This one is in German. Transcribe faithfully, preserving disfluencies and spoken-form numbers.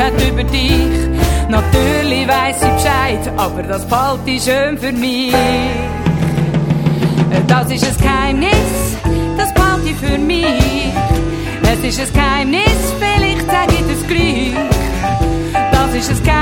hat über dich. Natürlich weiss ich Bescheid, aber das behalte ich schön für mich. Das ist ein Geheimnis, das behalte ich für mich. Es ist ein Geheimnis, vielleicht sage ich das gleich. Das ist ein Geheimnis.